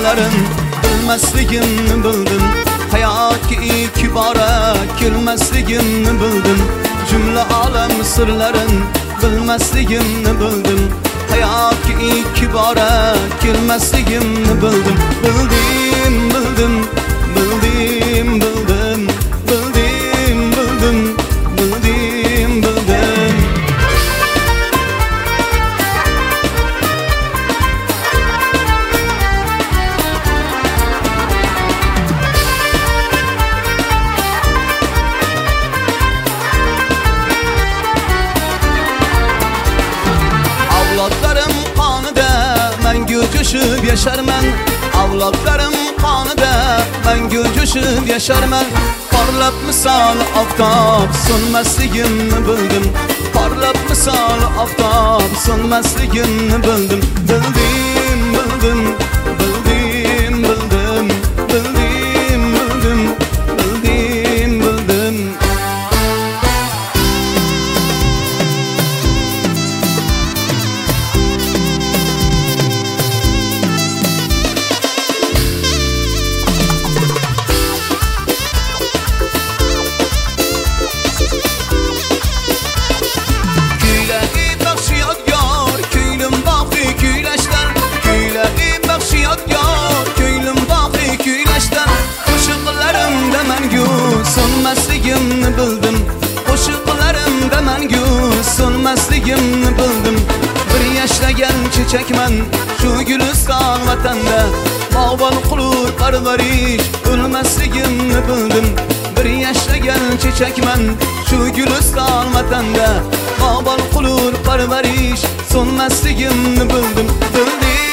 sırların bilmesligimni bildim. Hayotga ikki bora kelmasligimni bildim. Jumla olam sirlarin bilmasligimni bildim. Hayotga ikki bora kelmasligimni bildim. Bildim, bildim, bildim, bildim, bildim, bildim, bildim, bildim. Avlodlarim qonida mangu jo'shib yasharman. Avlodlarim qonida mangu jo'shib yasharman. Porlab misol oftob so'nmasligimni bildim. Porlab misol oftob so'nmasligimni bildim. Bildim, bildim, bildim, bildim, bildim, bildim, bildim, bildim. Sonmasligimni bildim. Qo'shiqlarimda mangu sonmasligimni bildim. Bir yashlagan chechakman shu guliston vatanda. Bog'bon qilur parvarish o'lmasligimni bildim. Bir yashlagan chechakman shu guliston vatanda. Bog'bon qilur parvarish sonmasligimni bildim. Bildim.